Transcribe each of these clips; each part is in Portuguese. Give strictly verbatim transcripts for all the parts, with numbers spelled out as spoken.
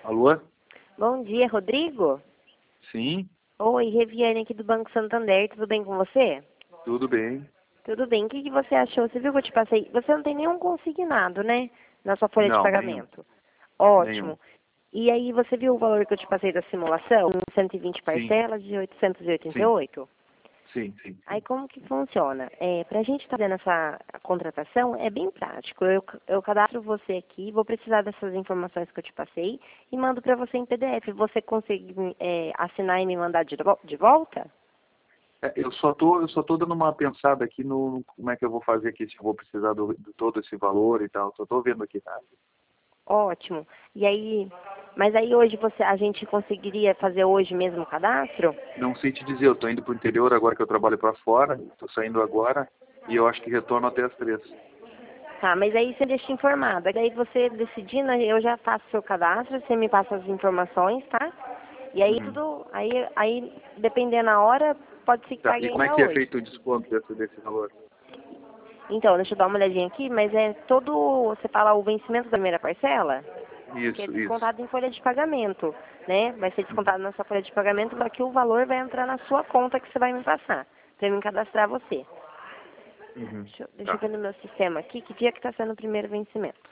Alô? Bom dia, Rodrigo. Sim, Oi, Reviane aqui do Banco Santander, tudo bem com você? tudo bem. Tudo bem, o que, que você achou? Você viu que eu te passei? Você não tem nenhum consignado, né? Na sua folha de Não, nenhum. pagamento. Nenhum. Ótimo. E aí, você viu o valor que eu te passei da simulação? cento e vinte Sim, parcelas de oitocentos e oitenta e sim, oito? sim, sim, Aí sim. como que funciona? É, para a gente estar fazendo essa contratação é bem prático. Eu, eu cadastro você aqui, vou precisar dessas informações que eu te passei e mando para você em P D F. Você consegue é, assinar e me mandar de, vo- de volta? É, eu só tô, eu só tô dando uma pensada aqui no como é que eu vou fazer aqui, se eu vou precisar do, de todo esse valor e tal. Só tô vendo aqui, tá? Ótimo. E aí, mas aí hoje você, a gente conseguiria fazer hoje mesmo o cadastro? Não sei te dizer, eu tô indo pro interior agora que eu trabalho para fora, tô saindo agora e eu acho que retorno até as três. Tá, mas aí você deixa informada. Daí você decidindo, eu já faço o seu cadastro, você me passa as informações, tá? E aí Uhum. tudo, aí, aí dependendo da hora, pode ser que Tá, pague e como é ainda que é hoje. feito o desconto desse, desse valor? Então, deixa eu dar uma olhadinha aqui, mas é todo, você fala o vencimento da primeira parcela, que é Isso, isso. descontado em folha de pagamento, né? Vai ser Uhum. descontado na sua folha de pagamento, só que o valor vai entrar na sua conta que você vai me passar, para me cadastrar você. Uhum. Deixa, eu- deixa eu Tá. ver no meu sistema aqui, que dia que está sendo o primeiro vencimento.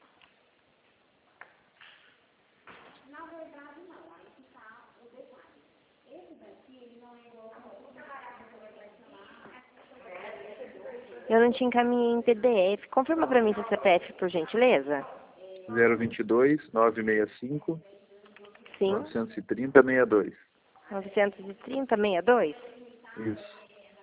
Eu não te encaminhei em P D F. Confirma para mim seu C P F, por gentileza. zero vinte e dois, novecentos e sessenta e cinco, Sim. novecentos e trinta, sessenta e dois. novecentos e trinta, sessenta e dois. Isso.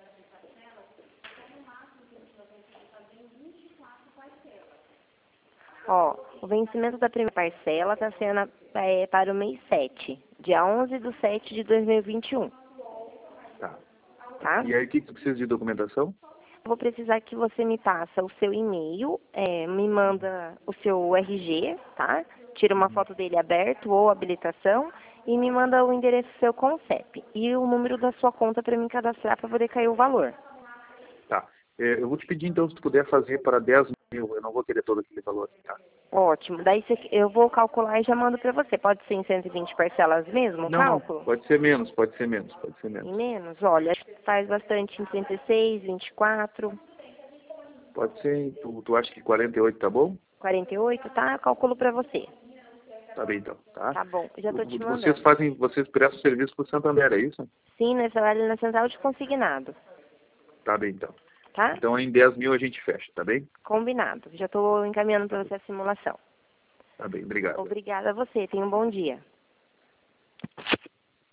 Ó, o vencimento da primeira parcela está sendo é, para o mês sete, dia onze de sete de dois mil e vinte e um, Tá. tá? E aí, o que que tu precisa de documentação? Vou precisar que você me passa o seu e-mail, é, me manda o seu R G, tá? Tira uma Uhum. foto dele aberto ou habilitação e me manda o endereço do seu CONCEP e o número da sua conta para mim cadastrar para poder cair o valor. Tá. É, eu vou te pedir, então, se tu puder fazer para dez mil. Eu não vou querer todo aquele valor, tá? Ótimo. Daí cê- eu vou calcular e já mando para você. Pode ser em cento e vinte parcelas mesmo, o Não, não. cálculo? Pode ser menos, pode ser menos, pode ser Em menos. menos? Olha, faz bastante em trinta e seis, vinte e quatro, Pode ser, tu, tu acha que quarenta e oito tá bom? quarenta e oito, tá? Calculo para você. Tá bem, então, tá? Tá bom, já tô O- te Vocês mandando. fazem, vocês prestam serviço pro Santander, é isso? Sim, nessa área na central de consignado, Tá bem, então. tá? Então, em dez mil a gente fecha, tá bem? Combinado. Já tô encaminhando Tá para bem, você a simulação. tá bem, obrigado. Obrigada a você. Tenha um bom dia.